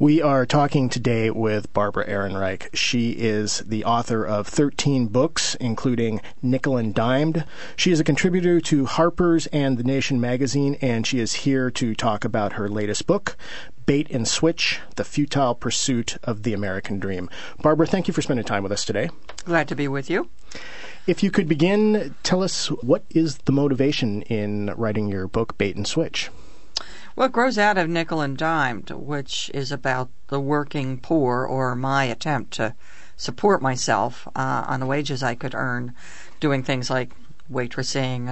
We are talking today with Barbara Ehrenreich. She is the author of 13 books, including Nickel and Dimed. She is a contributor to Harper's and The Nation magazine, and she is here to talk about her latest book, Bait and Switch, The Futile Pursuit of the American Dream. Barbara, thank you for spending time with us today. Glad to be with you. If you could begin, tell us what is the motivation in writing your book, Bait and Switch? Well, it grows out of Nickel and Dimed, which is about the working poor, or my attempt to support myself on the wages I could earn, doing things like waitressing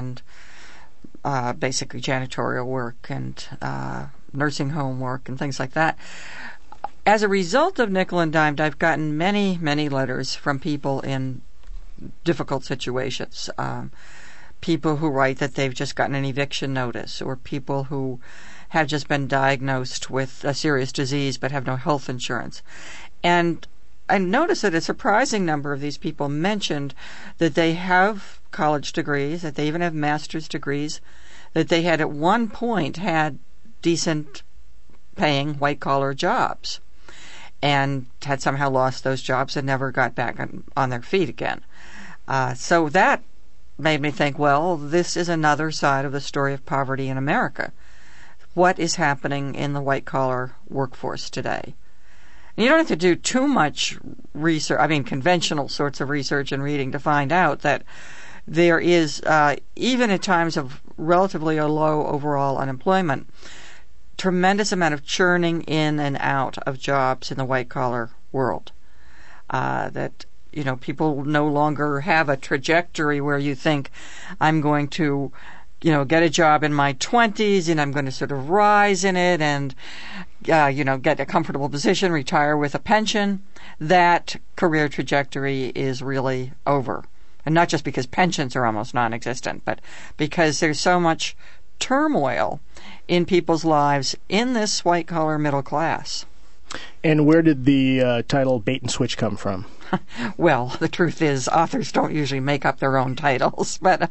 and basically janitorial work and nursing home work and things like that. As a result of Nickel and Dimed, I've gotten many, many letters from people in difficult situations. People who write that they've just gotten an eviction notice, or people who have just been diagnosed with a serious disease but have no health insurance. And I noticed that a surprising number of these people mentioned that they have college degrees, that they even have master's degrees, that they had at one point had decent paying white-collar jobs and had somehow lost those jobs and never got back on their feet again. So that made me think, well, this is another side of the story of poverty in America. What is happening in the white-collar workforce today? And you don't have to do too much research, conventional sorts of research and reading to find out that there is, even at times of relatively low overall unemployment, tremendous amount of churning in and out of jobs in the white-collar world. That people no longer have a trajectory where you think, I'm going to get a job in my 20s and I'm going to sort of rise in it and, get a comfortable position, retire with a pension. That career trajectory is really over. And not just because pensions are almost non-existent, but because there's so much turmoil in people's lives in this white-collar middle class. And where did the title Bait and Switch come from? Well, the truth is, authors don't usually make up their own titles, but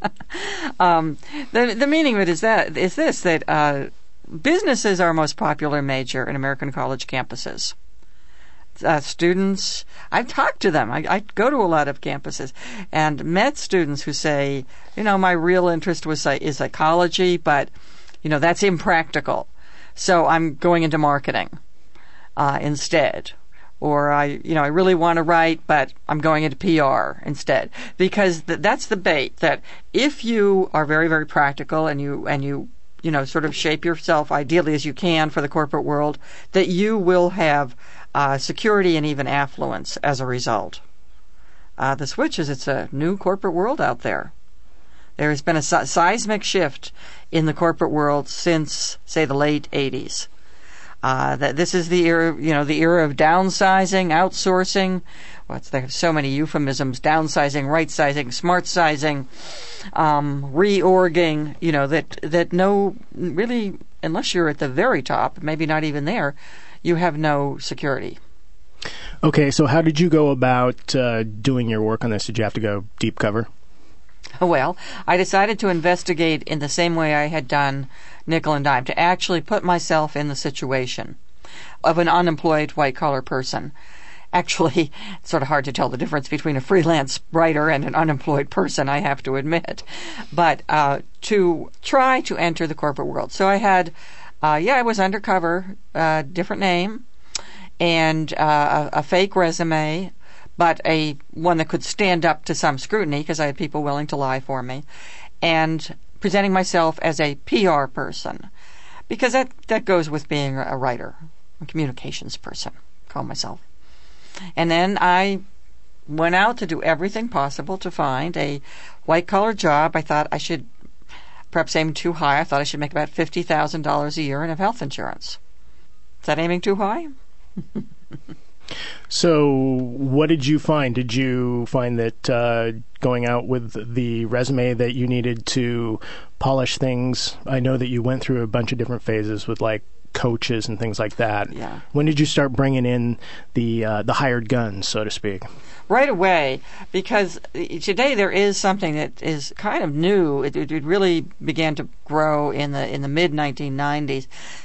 the meaning of it is this: that business is our most popular major in American college campuses. Students, I've talked to them. I go to a lot of campuses and met students who say, my real interest is psychology, but that's impractical, so I'm going into marketing instead. Or I really want to write, but I'm going into PR instead. Because that's the bait, that if you are very, very practical and you sort of shape yourself ideally as you can for the corporate world, that you will have security and even affluence as a result. The switch is it's a new corporate world out there. There has been a seismic shift in the corporate world since, say, the late 80s. That this is the era, the era of downsizing, outsourcing. They have so many euphemisms: downsizing, right-sizing, smart-sizing, reorging. That no, really, unless you're at the very top, maybe not even there, you have no security. Okay, so how did you go about doing your work on this? Did you have to go deep cover? Well, I decided to investigate in the same way I had done Nickel and Dime, to actually put myself in the situation of an unemployed white-collar person. Actually, it's sort of hard to tell the difference between a freelance writer and an unemployed person, I have to admit. But to try to enter the corporate world. So I had, I was undercover, different name, and a fake resume, but one that could stand up to some scrutiny because I had people willing to lie for me, and presenting myself as a PR person, because that goes with being a writer, a communications person, call myself. And then I went out to do everything possible to find a white-collar job. I thought I should, perhaps aim too high, I thought I should make about $50,000 a year and have health insurance. Is that aiming too high? So what did you find? Did you find that going out with the resume that you needed to polish things? I know that you went through a bunch of different phases with coaches and things like that. Yeah. When did you start bringing in the hired guns, so to speak? Right away, because today there is something that is kind of new. It really began to grow in the mid 1990s.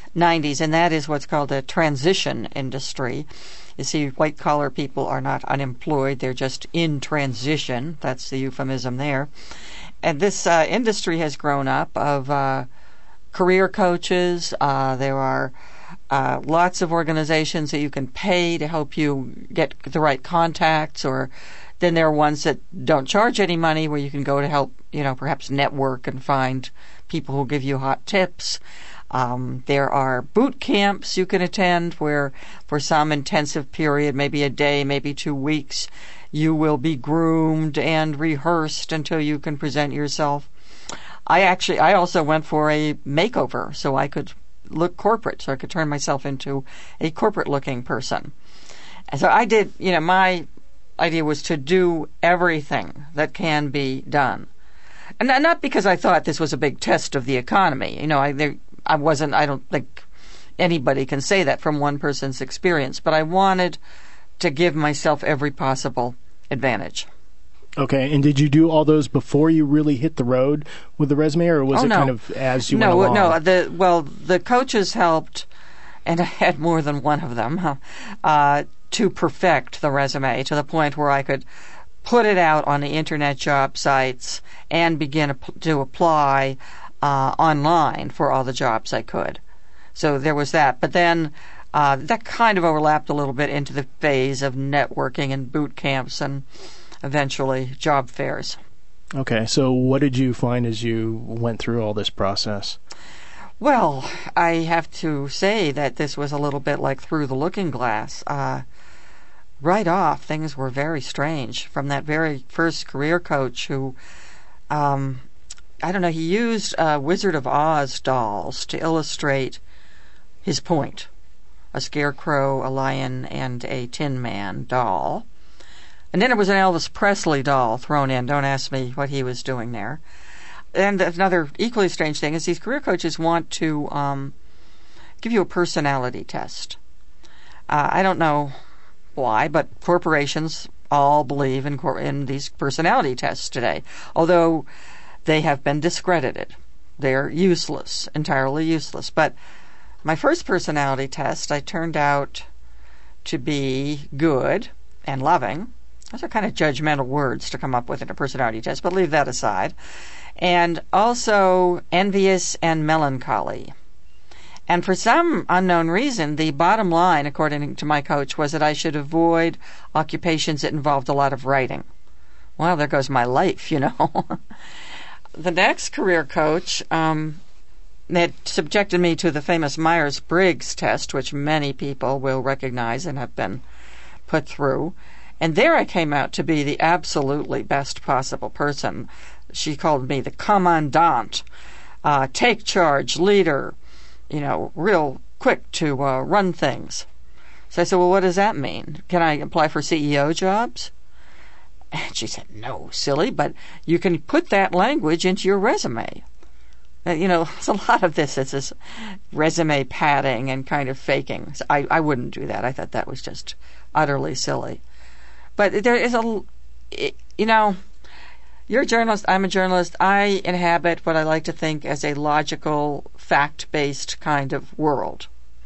90s, and that is what's called a transition industry. You see, white-collar people are not unemployed, they're just in transition. That's the euphemism there. And this industry has grown up of career coaches. There are lots of organizations that you can pay to help you get the right contacts, or then there are ones that don't charge any money where you can go to help, perhaps network and find people who give you hot tips. There are boot camps you can attend where for some intensive period, maybe a day, maybe 2 weeks, you will be groomed and rehearsed until you can present yourself. I also went for a makeover so I could look corporate, so I could turn myself into a corporate-looking person. And so I did, my idea was to do everything that can be done. And not because I thought this was a big test of the economy. I don't think anybody can say that from one person's experience, but I wanted to give myself every possible advantage. Okay, and did you do all those before you really hit the road with the resume, or was it kind of as you went along? No, the coaches helped, and I had more than one of them, to perfect the resume to the point where I could put it out on the internet job sites and begin to apply online for all the jobs I could. So there was that. But then that kind of overlapped a little bit into the phase of networking and boot camps and eventually job fairs. Okay, so what did you find as you went through all this process? Well, I have to say that this was a little bit like through the looking glass. Right off, things were very strange. From that very first career coach who, he used Wizard of Oz dolls to illustrate his point. A scarecrow, a lion, and a Tin Man doll. And then there was an Elvis Presley doll thrown in. Don't ask me what he was doing there. And another equally strange thing is these career coaches want to give you a personality test. I don't know why, but corporations all believe in these personality tests today, although they have been discredited. They're useless, entirely useless. But my first personality test, I turned out to be good and loving. Those are kind of judgmental words to come up with in a personality test, but leave that aside. And also envious and melancholy. And for some unknown reason, the bottom line, according to my coach, was that I should avoid occupations that involved a lot of writing. Well, there goes my life, The next career coach had subjected me to the famous Myers-Briggs test, which many people will recognize and have been put through. And there I came out to be the absolutely best possible person. She called me the commandant, take charge, leader, real quick to run things. So I said, well, what does that mean? Can I apply for CEO jobs? And she said, no, silly, but you can put that language into your resume. It's a lot of this. It's this resume padding and kind of faking. So I wouldn't do that. I thought that was just utterly silly. But there is you're a journalist, I'm a journalist. I inhabit what I like to think as a logical, fact-based kind of world.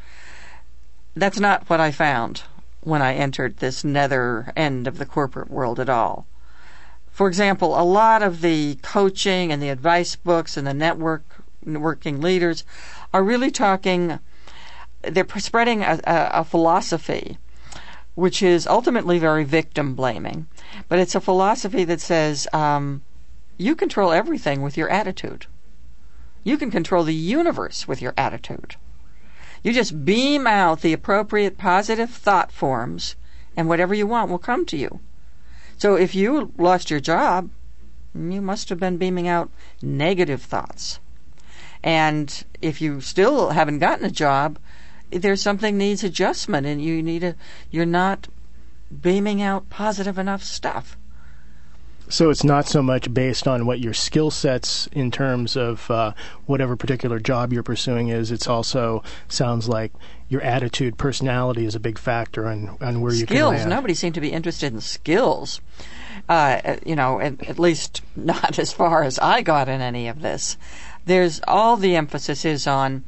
That's not what I found when I entered this nether end of the corporate world at all. For example, a lot of the coaching and the advice books and the networking leaders are really they're spreading a philosophy which is ultimately very victim-blaming. But it's a philosophy that says you control everything with your attitude. You can control the universe with your attitude. You just beam out the appropriate positive thought forms, and whatever you want will come to you. So if you lost your job, you must have been beaming out negative thoughts. And if you still haven't gotten a job, there's something needs adjustment, and you're not beaming out positive enough stuff. So it's not so much based on what your skill sets in terms of whatever particular job you're pursuing is. It's also sounds like your attitude, personality is a big factor on where you can land. Skills. Nobody seemed to be interested in skills. At least not as far as I got in any of this. There's all the emphasis is on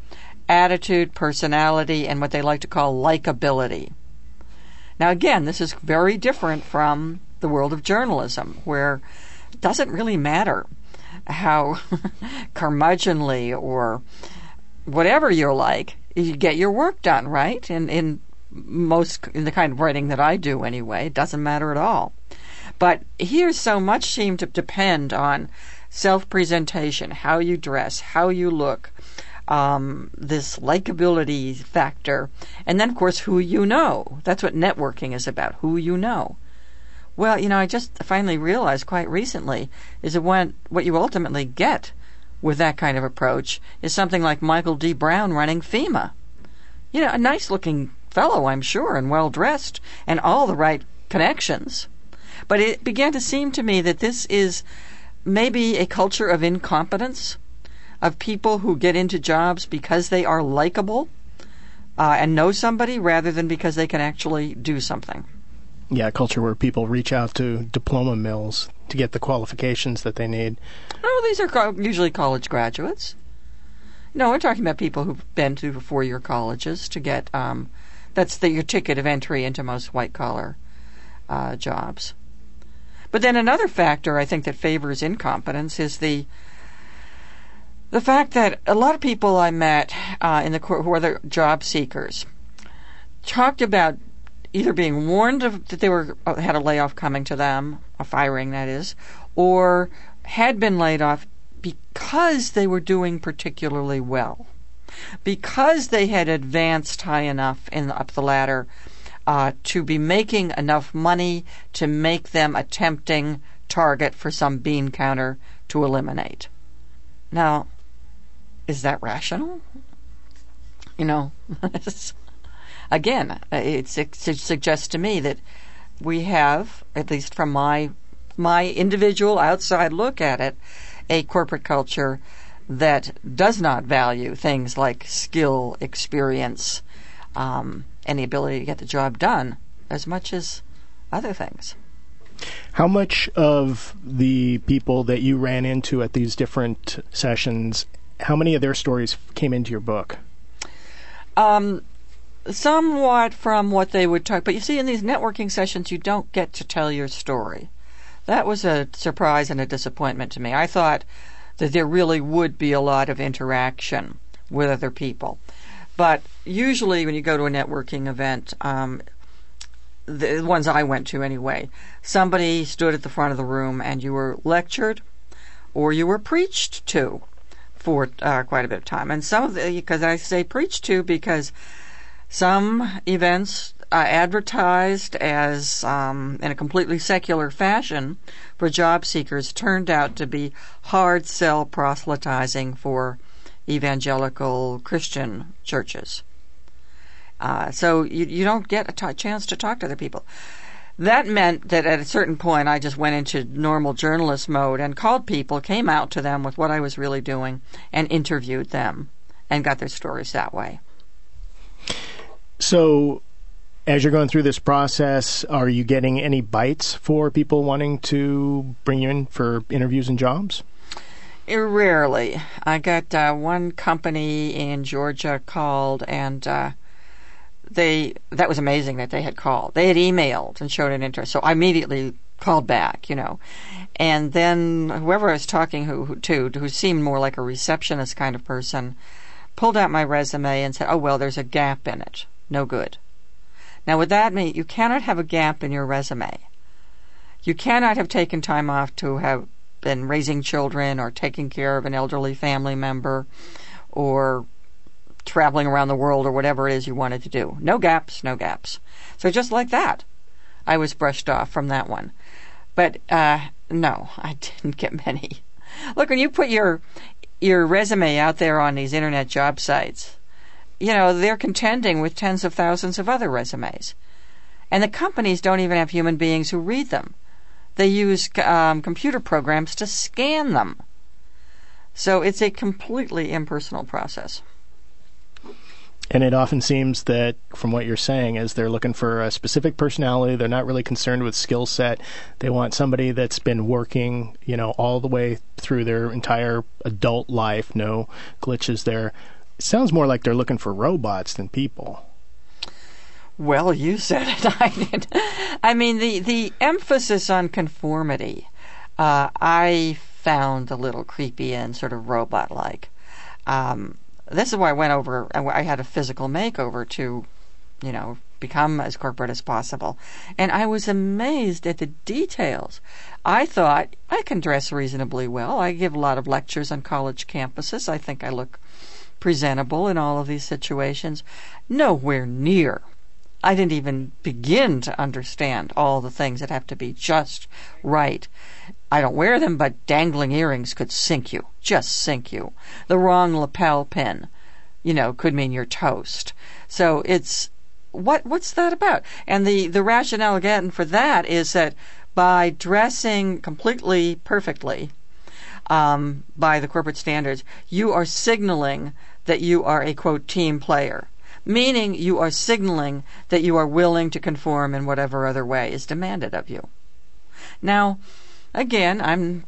attitude, personality, and what they like to call likability. Now, again, this is very different from the world of journalism, where it doesn't really matter how curmudgeonly or whatever you're like, you get your work done, right? In the kind of writing that I do anyway, it doesn't matter at all. But here so much seemed to depend on self-presentation, how you dress, how you look, this likability factor, and then, of course, who you know. That's what networking is about, who you know. Well, I just finally realized quite recently is that what you ultimately get with that kind of approach is something like Michael D. Brown running FEMA. A nice-looking fellow, I'm sure, and well-dressed, and all the right connections. But it began to seem to me that this is maybe a culture of incompetence, of people who get into jobs because they are likable and know somebody rather than because they can actually do something. Yeah, a culture where people reach out to diploma mills to get the qualifications that they need. Oh, these are usually college graduates. No, we're talking about people who've been to 4-year colleges to get, that's your ticket of entry into most white-collar jobs. But then another factor I think that favors incompetence is the fact that a lot of people I met who are the job seekers talked about either being warned that they had a layoff coming to them, a firing that is, or had been laid off because they were doing particularly well, because they had advanced high enough up the ladder to be making enough money to make them a tempting target for some bean counter to eliminate. Now, is that rational? Again, it suggests to me that we have, at least from my individual outside look at it, a corporate culture that does not value things like skill, experience, and the ability to get the job done as much as other things. How much of the people that you ran into at these different sessions, how many of their stories came into your book? Somewhat from what they would talk. But you see, in these networking sessions, you don't get to tell your story. That was a surprise and a disappointment to me. I thought that there really would be a lot of interaction with other people. But usually when you go to a networking event, the ones I went to anyway, somebody stood at the front of the room and you were lectured or you were preached to for quite a bit of time. And because I say preached to because some events advertised as in a completely secular fashion for job seekers turned out to be hard sell proselytizing for evangelical Christian churches. So you don't get a chance to talk to other people. That meant that at a certain point I just went into normal journalist mode and called people, came out to them with what I was really doing, and interviewed them and got their stories that way. So, as you're going through this process, are you getting any bites for people wanting to bring you in for interviews and jobs? Rarely. I got one company in Georgia called, and that was amazing that they had called. They had emailed and showed an interest, so I immediately called back, And then whoever I was talking who seemed more like a receptionist kind of person, pulled out my resume and said, "Oh, well, there's a gap in it. No good." Now, with that mean you cannot have a gap in your resume. You cannot have taken time off to have been raising children or taking care of an elderly family member or traveling around the world or whatever it is you wanted to do. No gaps, no gaps. So just like that, I was brushed off from that one. But no, I didn't get many. Look, when you put your resume out there on these internet job sites, they're contending with tens of thousands of other resumes. And the companies don't even have human beings who read them. They use computer programs to scan them. So it's a completely impersonal process. And it often seems that, from what you're saying, is they're looking for a specific personality. They're not really concerned with skill set. They want somebody that's been working, all the way through their entire adult life. No glitches there. sounds more like they're looking for robots than people. Well, you said it. I did. I mean, the emphasis on conformity, I found a little creepy and sort of robot-like. This is why I had a physical makeover to, become as corporate as possible. And I was amazed at the details. I thought, I can dress reasonably well. I give a lot of lectures on college campuses. I think I look presentable in all of these situations. Nowhere near. I didn't even begin to understand all the things that have to be just right. I don't wear them, but dangling earrings could sink you, just sink you. The wrong lapel pin, could mean you're toast. So it's, what's that about? And the rationale again for that is that by dressing completely perfectly, by the corporate standards, you are signaling that you are a, quote, team player. Meaning you are signaling that you are willing to conform in whatever other way is demanded of you. Now, again, I'm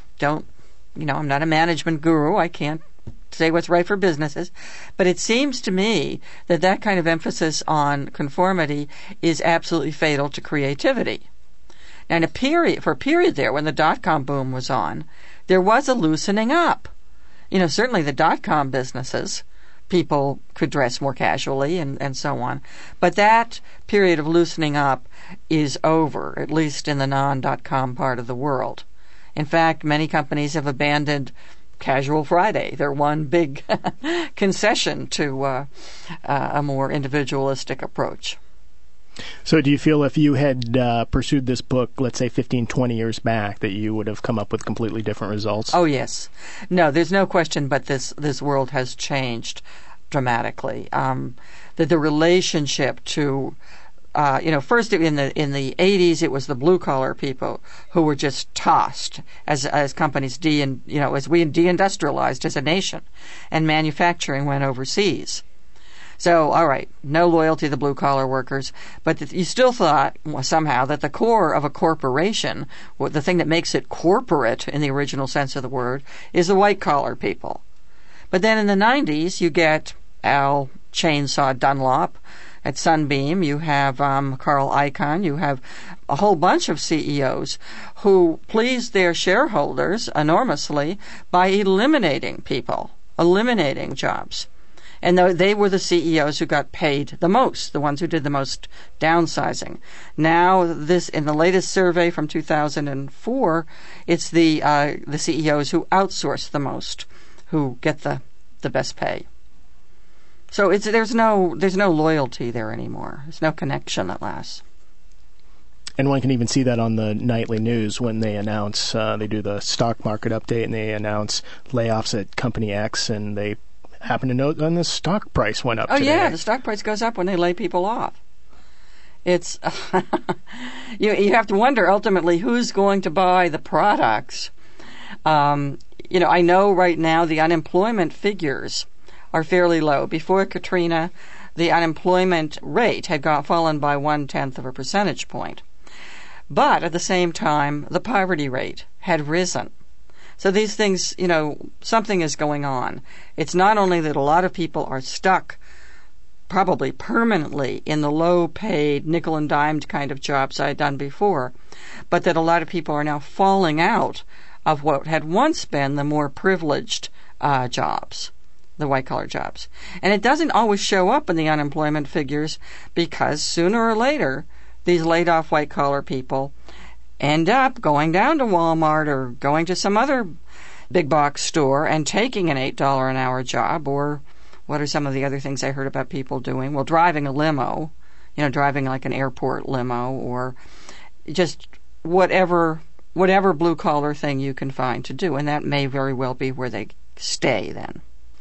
not a management guru. I can't say what's right for businesses, but it seems to me that kind of emphasis on conformity is absolutely fatal to creativity. Now, for a period there, when the dot-com boom was on, there was a loosening up. Certainly the dot-com businesses, people could dress more casually and so on. But that period of loosening up is over, at least in the non-dot-com part of the world. In fact, many companies have abandoned Casual Friday, their one big concession to a more individualistic approach. So do you feel if you had pursued this book, let's say 15, 20 years back, that you would have come up with completely different results? Oh, yes. No, there's no question but this world has changed dramatically. That the relationship to, first in the 80s, it was the blue-collar people who were just tossed as companies as we de-industrialized as a nation, and manufacturing went overseas. So, all right, no loyalty to the blue-collar workers, but you still thought somehow that the core of a corporation, the thing that makes it corporate in the original sense of the word, is the white-collar people. But then in the 90s, you get Al Chainsaw Dunlop at Sunbeam, you have Carl Icahn, you have a whole bunch of CEOs who pleased their shareholders enormously by eliminating people, eliminating jobs. And they were the CEOs who got paid the most, the ones who did the most downsizing. Now, in the latest survey from 2004, it's the CEOs who outsource the most who get the best pay. So there's no loyalty there anymore. There's no connection that lasts. And one can even see that on the nightly news when they announce, they do the stock market update and they announce layoffs at Company X, and they happen to note when the stock price went up today. Oh, yeah, the stock price goes up when they lay people off. It's you have to wonder ultimately who's going to buy the products. I know right now the unemployment figures are fairly low. Before Katrina, the unemployment rate had fallen by 0.1 of a percentage point. But at the same time, the poverty rate had risen. So these things, something is going on. It's not only that a lot of people are stuck probably permanently in the low-paid, nickel-and-dimed kind of jobs I had done before, but that a lot of people are now falling out of what had once been the more privileged jobs, the white-collar jobs. And it doesn't always show up in the unemployment figures because sooner or later, these laid-off white-collar people end up going down to Walmart or going to some other big box store and taking an $8 an hour job, or what are some of the other things I heard about people doing? Well, driving a limo, driving like an airport limo, or just whatever blue collar thing you can find to do, and that may very well be where they stay then.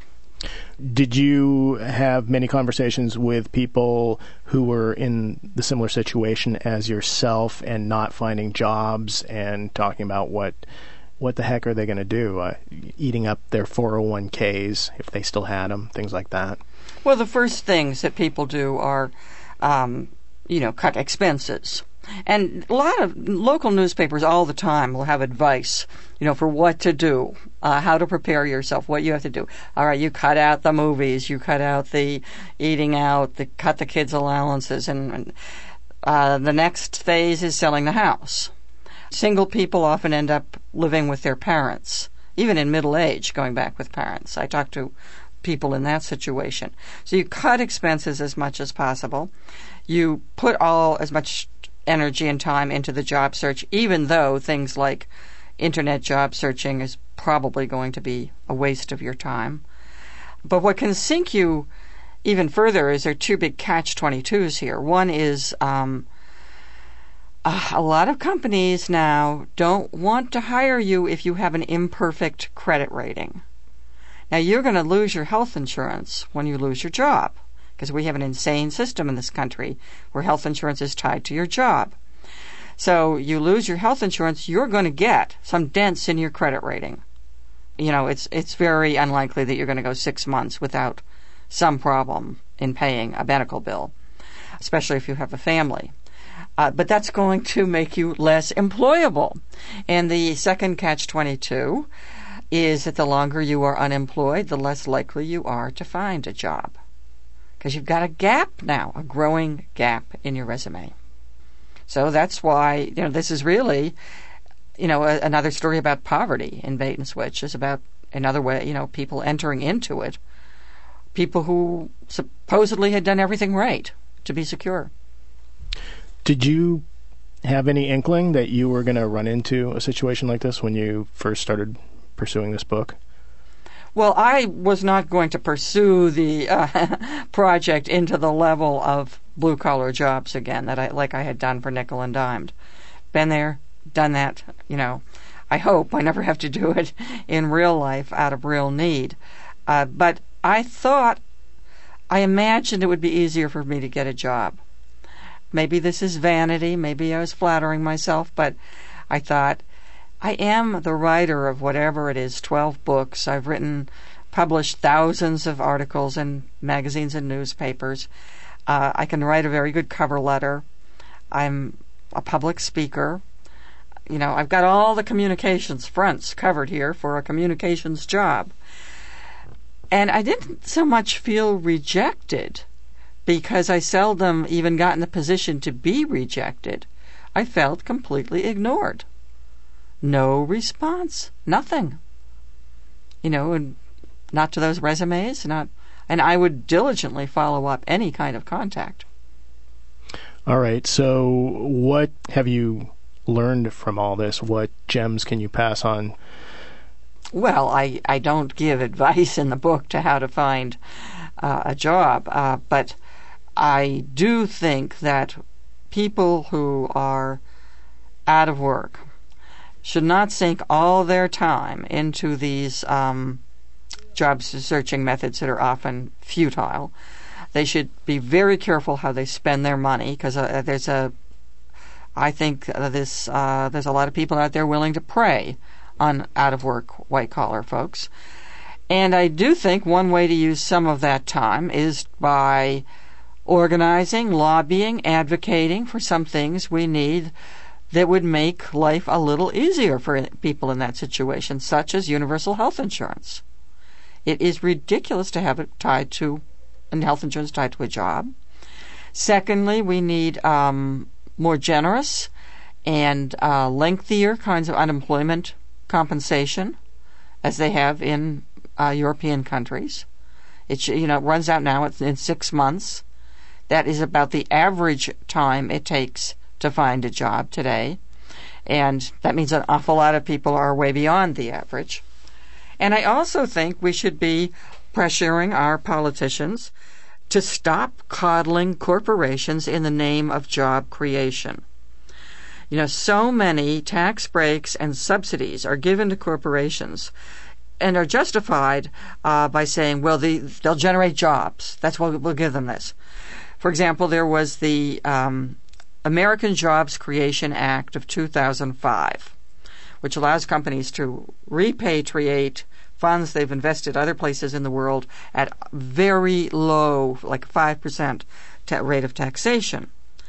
Did you have many conversations with people who were in the similar situation as yourself and not finding jobs and talking about what the heck are they going to do? Eating up their 401ks if they still had them, things like that. Well, the first things that people do are, cut expenses. And a lot of local newspapers all the time will have advice, for what to do, how to prepare yourself, what you have to do. All right, you cut out the movies, you cut out the eating out, cut the kids' allowances, and the next phase is selling the house. Single people often end up living with their parents, even in middle age, going back with parents. I talk to people in that situation. So you cut expenses as much as possible. You put as much energy and time into the job search, even though things like internet job searching is probably going to be a waste of your time. But what can sink you even further is there are two big catch-22s here. One is a lot of companies now don't want to hire you if you have an imperfect credit rating. Now, you're going to lose your health insurance when you lose your job, because we have an insane system in this country where health insurance is tied to your job. So you lose your health insurance, you're going to get some dents in your credit rating. It's very unlikely that you're going to go 6 months without some problem in paying a medical bill, especially if you have a family. But that's going to make you less employable. And the second catch-22 is that the longer you are unemployed, the less likely you are to find a job. Because you've got a gap now, a growing gap in your resume. So that's why, this is really, another story about poverty in Bait and Switch is about another way, people entering into it, people who supposedly had done everything right to be secure. Did you have any inkling that you were going to run into a situation like this when you first started pursuing this book? Well, I was not going to pursue the project into the level of blue-collar jobs again, like I had done for Nickel and Dimed. Been there, done that, I hope I never have to do it in real life out of real need. But I imagined it would be easier for me to get a job. Maybe this is vanity, maybe I was flattering myself, but I thought, I am the writer of whatever it is, 12 books. I've published thousands of articles in magazines and newspapers. I can write a very good cover letter. I'm a public speaker. I've got all the communications fronts covered here for a communications job. And I didn't so much feel rejected because I seldom even got in the position to be rejected. I felt completely ignored. No response, nothing. And not to those resumes, and I would diligently follow up any kind of contact. All right, so what have you learned from all this? What gems can you pass on? Well, I don't give advice in the book to how to find a job, but I do think that people who are out of work should not sink all their time into these job searching methods that are often futile. They should be very careful how they spend their money, because there's a lot of people out there willing to prey on out-of-work white-collar folks. And I do think one way to use some of that time is by organizing, lobbying, advocating for some things we need that would make life a little easier for people in that situation, such as universal health insurance. It is ridiculous to have it health insurance tied to a job. Secondly, we need more generous and lengthier kinds of unemployment compensation, as they have in European countries. It runs out now in 6 months. That is about the average time it takes to find a job today, and that means an awful lot of people are way beyond the average. And I also think we should be pressuring our politicians to stop coddling corporations in the name of job creation. So many tax breaks and subsidies are given to corporations and are justified by saying, well, they'll generate jobs. That's why we'll give them this. For example, there was the American Jobs Creation Act of 2005, which allows companies to repatriate funds they've invested other places in the world at very low, like 5% rate of taxation.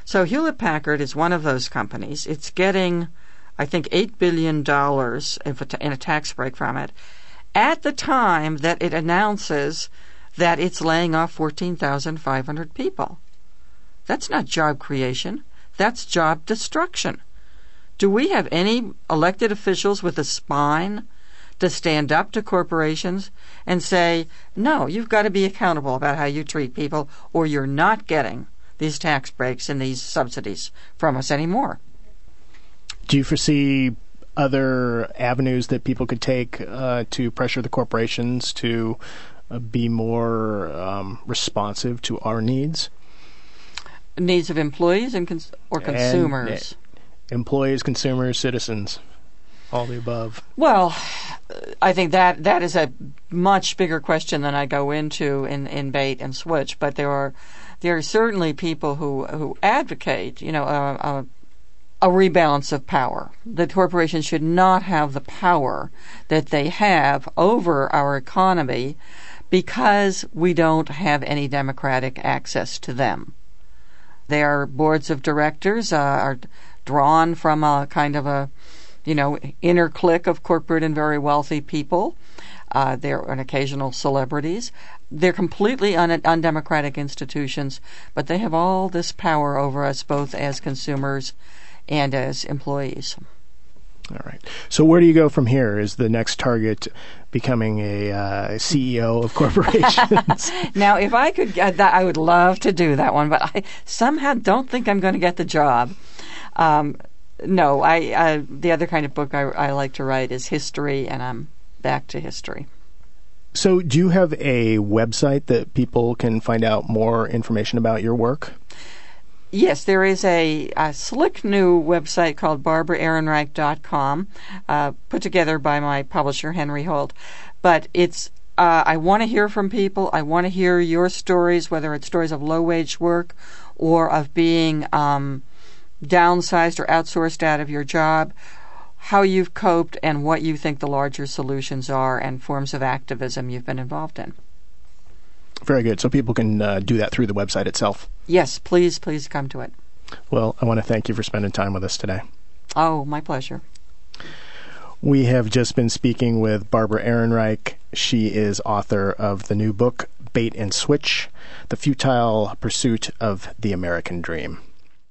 So Hewlett-Packard is one of those companies. It's getting, I think, $8 billion in a tax break from it at the time that it announces that it's laying off 14,500 people. That's not job creation. That's job destruction. Do we have any elected officials with a spine to stand up to corporations and say, no, you've got to be accountable about how you treat people, or you're not getting these tax breaks and these subsidies from us anymore? Do you foresee other avenues that people could take to pressure the corporations to be more responsive to our needs? Needs of employees or consumers? Employees, consumers, citizens, all the above. Well, I think that is a much bigger question than I go into in Bait and Switch. But there are certainly people who advocate, a rebalance of power. That corporations should not have the power that they have over our economy because we don't have any democratic access to them. Their boards of directors are drawn from a kind of a, inner clique of corporate and very wealthy people. They're an occasional celebrities. They're completely undemocratic institutions, but they have all this power over us both as consumers and as employees. All right. So where do you go from here? Is the next target becoming a CEO of corporations? Now, if I could, I would love to do that one, but I somehow don't think I'm going to get the job. No, the other kind of book I like to write is history, and I'm back to history. So do you have a website that people can find out more information about your work? Yes, there is a slick new website called BarbaraEhrenreich.com, put together by my publisher, Henry Holt. But it's I want to hear from people. I want to hear your stories, whether it's stories of low-wage work or of being downsized or outsourced out of your job, how you've coped, and what you think the larger solutions are and forms of activism you've been involved in. Very good. So people can do that through the website itself. Yes, please come to it. Well, I want to thank you for spending time with us today. Oh, my pleasure. We have just been speaking with Barbara Ehrenreich. She is author of the new book, Bait and Switch, The Futile Pursuit of the American Dream.